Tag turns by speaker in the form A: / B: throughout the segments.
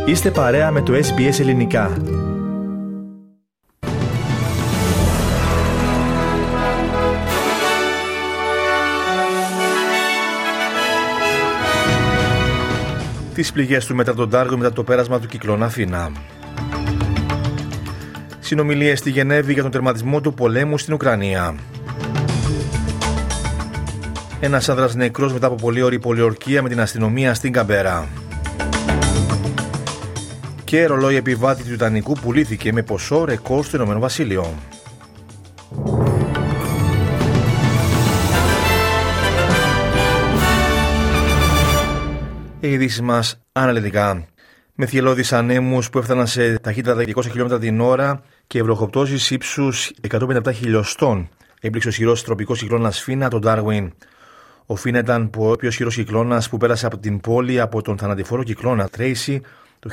A: Είστε παρέα με το SBS Ελληνικά. Τις πληγές του μετά τον Darwin μετά το πέρασμα του κυκλώνα Φίνα. Συνομιλίες στη Γενέβη για τον τερματισμό του πολέμου στην Ουκρανία. Ένας άνδρας νεκρός μετά από πολλή ώρη πολιορκία με την αστυνομία στην Καμπέρα. Και ρολόι επιβάτη του Τιτανικού πουλήθηκε με ποσό ρεκόρ στο Ηνωμένο Βασίλειο. Οι ειδήσεις μας αναλυτικά. Με θυελλώδεις ανέμους που έφταναν σε ταχύτητα 200 χιλιόμετρα την ώρα και βροχοπτώσεις ύψους 157 χιλιοστών έπληξε ο ισχυρός τροπικός κυκλώνας Φίνα τον Darwin. Ο Φίνα ήταν ο πιο ισχυρός κυκλώνας που πέρασε από την πόλη από τον θανατηφόρο κυκλώνα Tracy το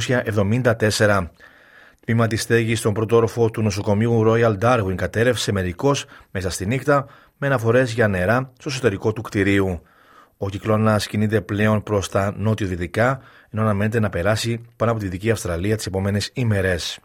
A: 1974. Τμήμα της στέγης στον πρώτο όροφο του νοσοκομείου Royal Darwin κατέρευσε μερικώς μέσα στη νύχτα με αναφορές για νερά στο εσωτερικό του κτηρίου. Ο κυκλώνας κινείται πλέον προς τα νότιο-δυτικά, ενώ αναμένεται να περάσει πάνω από τη Δυτική Αυστραλία τις επόμενες ημέρες.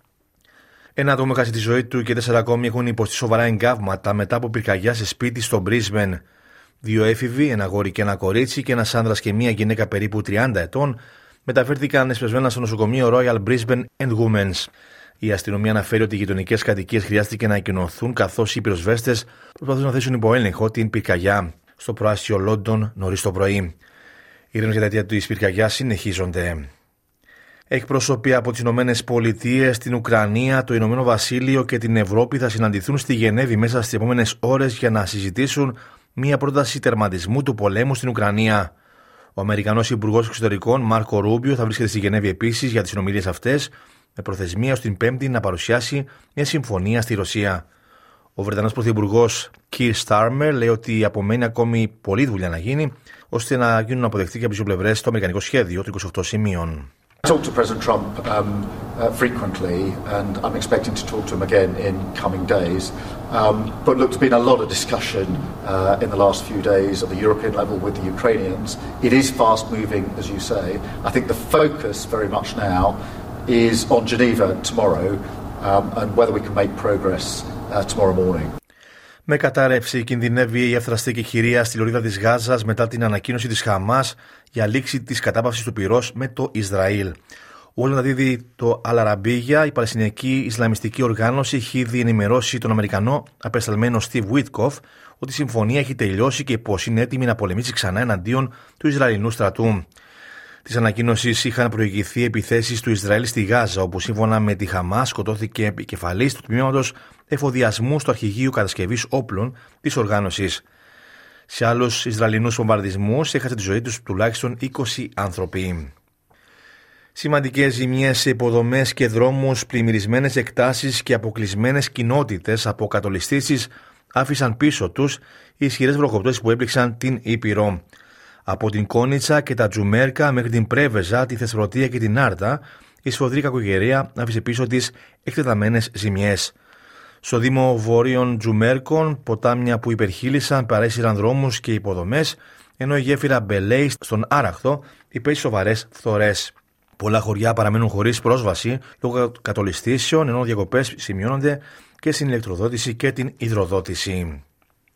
A: Ένα άτομο έχασε τη ζωή του και 4 ακόμη έχουν υποστεί σοβαρά εγκάβματα μετά από πυρκαγιά σε σπίτι στο Brisbane. 2 έφηβοι, ένα αγόρι και ένα κορίτσι και ένας άνδρας και μία γυναίκα περίπου 30 ετών μεταφέρθηκαν εσπεσμένα στο νοσοκομείο Royal Brisbane and Women's. Η αστυνομία αναφέρει ότι οι γειτονικές κατοικίες χρειάστηκε να εκκοινωθούν καθώς οι πυροσβέστες προσπαθούν να θέσουν υπό έλεγχο την πυρκαγιά στο προάστιο Λόντον νωρίς το πρωί. Οι έρευνες για τα αιτία της πυρκαγιάς συνεχίζονται. Εκπρόσωποι από τις Ηνωμένες Πολιτείες, την Ουκρανία, το Ηνωμένο Βασίλειο και την Ευρώπη θα συναντηθούν στη Γενέβη μέσα στις επόμενες ώρες για να συζητήσουν μια πρόταση τερματισμού του πολέμου στην Ουκρανία. Ο Αμερικανός Υπουργός Εξωτερικών Μάρκο Ρούμπιο θα βρίσκεται στη Γενέβη επίσης για τις συνομιλίες αυτές, με προθεσμία στην Πέμπτη να παρουσιάσει μια συμφωνία στη Ρωσία. Ο Βρετανός Πρωθυπουργός Keir Starmer λέει ότι απομένει ακόμη πολλή δουλειά να γίνει, ώστε να γίνουν αποδεκτοί και από τις δύο πλευρές το αμερικανικό σχέδιο των 28 σημείων.
B: I talked to President Trump frequently, and I'm expecting to talk to him again in coming days. But look, there's been a lot of discussion in the last few days at the European level with the Ukrainians. It is fast moving, as you say. I think the focus very much now is on Geneva tomorrow and whether we can make progress tomorrow morning.
A: Με κατάρρευση κινδυνεύει η εύθραστη εκεχηρία στη λωρίδα της Γάζας μετά την ανακοίνωση της Χαμάς για λήξη της κατάπαυσης του πυρός με το Ισραήλ. Όλο να δίδει το Αλαραμπίγια, η Παλαιστινιακή Ισλαμιστική Οργάνωση έχει ήδη ενημερώσει τον Αμερικανό απεσταλμένο Steve Witkoff ότι η συμφωνία έχει τελειώσει και πως είναι έτοιμη να πολεμήσει ξανά εναντίον του Ισραηλινού στρατού. Της ανακοίνωσης είχαν προηγηθεί επιθέσεις του Ισραήλ στη Γάζα, όπου σύμφωνα με τη Χαμάς σκοτώθηκε επικεφαλής του τμήματος εφοδιασμού στο αρχηγείο κατασκευής όπλων της οργάνωσης. Σε άλλους Ισραηλινούς βομβαρδισμούς έχασε τη ζωή τους τουλάχιστον 20 άνθρωποι. Σημαντικές ζημιές σε υποδομές και δρόμους, πλημμυρισμένες εκτάσεις και αποκλεισμένες κοινότητες από κατολιστήσεις άφησαν πίσω τους οι ισχυρές βροχοπτώσεις που έπληξαν την Ήπειρο. Από την Κόνιτσα και τα Τζουμέρκα μέχρι την Πρέβεζα, τη Θεσπρωτεία και την Άρτα, η σφοδρή κακοκαιρία άφησε πίσω τις εκτεταμένες ζημιές. Στο Δήμο Βόρειων Τζουμέρκων, ποτάμια που υπερχείλησαν παρέσυραν δρόμους και υποδομές, ενώ η γέφυρα Μπελέη στον Άραχθο υπέστη σοβαρές φθορές. Πολλά χωριά παραμένουν χωρίς πρόσβαση λόγω κατολιστήσεων, ενώ διακοπές σημειώνονται και στην ηλεκτροδότηση και την υδροδότηση.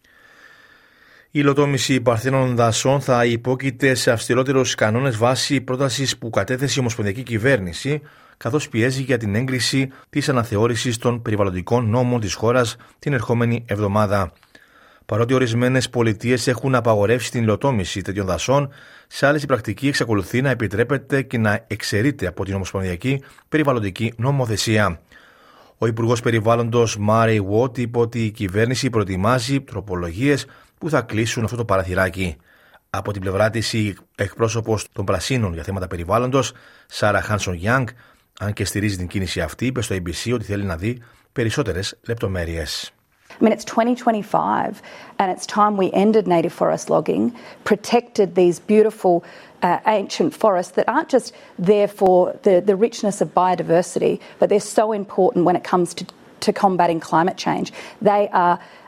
A: Η υλοτόμηση παρθένων δασών θα υπόκειται σε αυστηρότερους κανόνες βάσει πρότασης που κατέθεσε η Ομοσπονδιακή Κυβέρνηση, καθώς πιέζει για την έγκριση της αναθεώρησης των περιβαλλοντικών νόμων της χώρας την ερχόμενη εβδομάδα. Παρότι ορισμένες πολιτείες έχουν απαγορεύσει την υλοτόμηση τέτοιων δασών, σε άλλες η πρακτική εξακολουθεί να επιτρέπεται και να εξαιρείται από την Ομοσπονδιακή Περιβαλλοντική Νομοθεσία. Ο Υπουργός Περιβάλλοντος Μάρι Βότ είπε ότι η κυβέρνηση προετοιμάζει τροπολογίες που θα κλείσουν αυτό το παραθυράκι. Από την πλευρά της, η εκπρόσωπος των Πρασίνων για θέματα περιβάλλοντος, Σάρα Χάνσον Γιάνγκ, αν και στηρίζει την κίνηση αυτή, είπε στο ABC ότι θέλει να δει περισσότερες λεπτομέρειες.
C: I mean, it's 2025 and it's time we ended native forest logging, protected these beautiful ancient forests that aren't just there for the richness of biodiversity, but they're so important when it comes to combating climate change. They are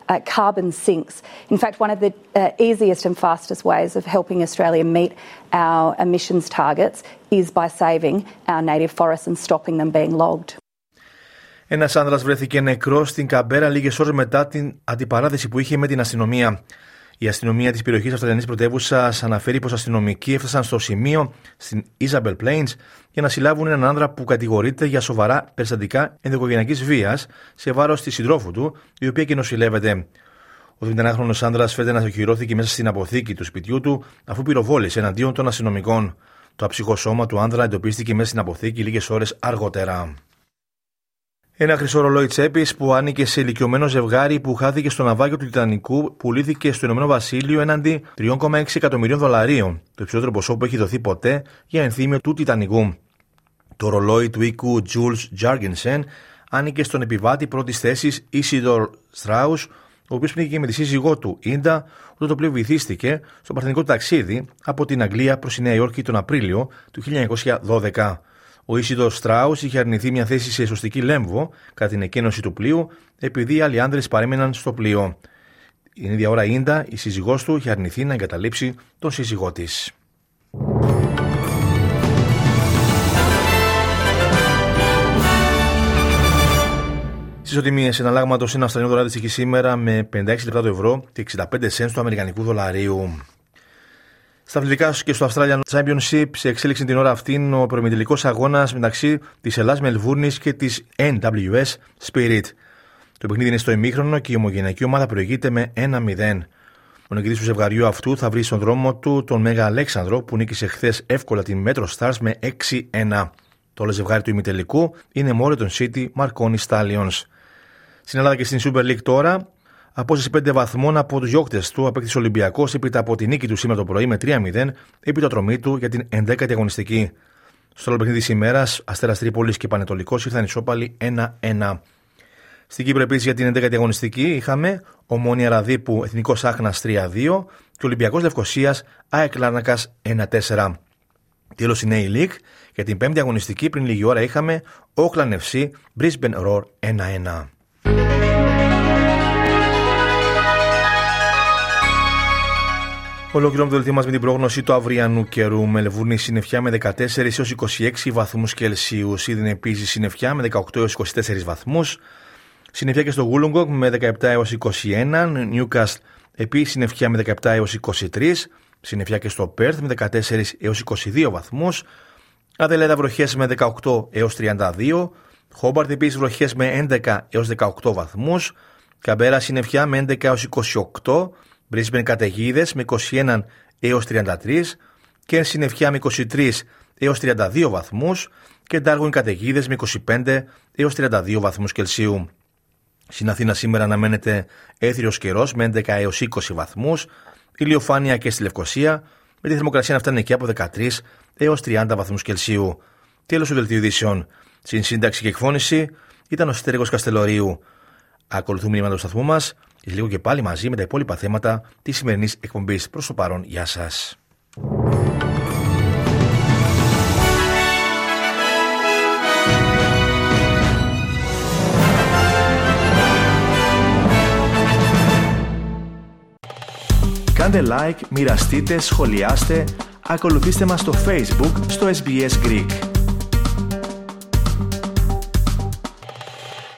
C: carbon sinks. In fact, one of the easiest and fastest ways of helping Australia meet our emissions targets is by saving our native forests and stopping them being logged.
A: Ένας άνδρας βρέθηκε νεκρός στην Καμπέρα λίγες ώρες μετά την αντιπαράθεση που είχε με την αστυνομία. Η αστυνομία της περιοχής Αυστραλιανής πρωτεύουσας αναφέρει πως αστυνομικοί έφτασαν στο σημείο στην Isabel Plains για να συλλάβουν έναν άνδρα που κατηγορείται για σοβαρά περιστατικά ενδοοικογενειακής βίας σε βάρος της συντρόφου του, η οποία και νοσηλεύεται. Ο 29χρονος άνδρας φαίνεται να ακυρώθηκε μέσα στην αποθήκη του σπιτιού του αφού πυροβόλησε εναντίον των αστυνομικών. Το αψυχό σώμα του άνδρα εντοπίστηκε μέσα στην αποθήκη λίγες ώρες αργότερα. Ένα χρυσό ρολόι τσέπης που άνοικε σε ηλικιωμένο ζευγάρι που χάθηκε στο ναυάγιο του Τιτανικού πουλήθηκε στο Ηνωμένο Βασίλειο έναντι $3,6 εκατομμυρίων, το υψηλότερο ποσό που έχει δοθεί ποτέ για ενθύμιο του Τιτανικού. Το ρολόι του οίκου Jules Jorgensen άνοικε στον επιβάτη πρώτης θέσης Isidor Strauss, ο οποίος πνίγηκε με τη σύζυγό του Ίντα, όταν το πλοίο βυθίστηκε στο παρθενικό ταξίδι από την Αγγλία προς τη Νέα Υόρκη τον Απρίλιο του 1912. Ο Ίσιδορ Στράους είχε αρνηθεί μια θέση σε σωστική Λέμβο κατά την εκένωση του πλοίου, επειδή οι άλλοι άνδρες παρέμειναν στο πλοίο. Την ίδια ώρα η Ίντα, η σύζυγός του, είχε αρνηθεί να εγκαταλείψει τον σύζυγό της. Στις ισοτιμίες εναλλάγματος ένα Αυστραλιανό δολάριο της σήμερα με 56 λεπτά το ευρώ και 65 cents του αμερικανικού δολαρίου. Στα αθλητικά και στο Australian Championship σε εξέλιξη την ώρα αυτή ο προημιτελικός αγώνας μεταξύ της Ελλάς Μελβούρνης και της NWS Spirit. Το παιχνίδι είναι στο ημίχρονο και η ομογενειακή ομάδα προηγείται με 1-0. Ο νικητής του ζευγαριού αυτού θα βρει στον δρόμο του τον Μέγα Αλέξανδρο που νίκησε χθες εύκολα την Metro Stars με 6-1. Το όλο ζευγάρι του ημιτελικού είναι Moreton City Marconi Stallions. Στην Ελλάδα και στην Super League τώρα, απόσταση 5 βαθμών από τους διώκτες του απέκτησε ο Ολυμπιακός έπειτα από τη νίκη του σήμερα το πρωί με 3-0 επί το ατρωμή του για την 11η αγωνιστική. Στο άλλο παιχνίδι της ημέρας, Αστέρας Τρίπολης και Πανετολικός ήρθαν ισόπαλοι 1-1. Στην Κύπρο επίσης για την 11η αγωνιστική είχαμε Ομόνοια Ραδίπου Εθνικός Άχνας 3-2 και Ολυμπιακός Λευκοσίας ΑΕΚ Λάρνακας 1-4. Τέλος η Νέη League για την 5η αγωνιστική πριν λίγη ώρα είχαμε Auckland FC Brisbane Roar 1-1. Ολοκληρώνουμε το δελτίο μας με την πρόγνωση του αυριανού καιρού. Μελβούρνη συννεφιά με 14 έως 26 βαθμούς Κελσίου. Σίδνεϊ επίσης συννεφιά με 18 έως 24 βαθμούς. Συννεφιά και στο Γούλογκοκ με 17 έως 21. Νιούκαστλ επίσης συννεφιά με 17 έως 23. Συννεφιά και στο Πέρθ με 14 έως 22 βαθμούς. Αδελαίδα βροχές με 18 έως 32. Χόμπαρτ επίσης βροχές με 11 έως 18 βαθμούς. Καμπέρα συννεφιά με 11 έως 28. Brisbane καταιγίδες με 21 έως 33 και συννεφιά με 23 έως 32 βαθμούς και Darwin καταιγίδες με 25 έως 32 βαθμούς Κελσίου. Στην Αθήνα σήμερα αναμένεται έθριος καιρός με 11 έως 20 βαθμούς, ηλιοφάνεια και στη Λευκοσία με τη θερμοκρασία να φτάνει εκεί από 13 έως 30 βαθμούς Κελσίου. Τέλος του δελτίου ειδήσεων. Στην σύνταξη και εκφώνηση ήταν ο Στέργος Καστελορίου. Ακολουθούμε μηνύματα του σταθμού μας. Λίγο και πάλι μαζί με τα υπόλοιπα θέματα της σημερινής εκπομπής. Προς το παρόν, γεια σας. Κάντε like, μοιραστείτε, σχολιάστε, ακολουθήστε μας στο Facebook, στο SBS Greek.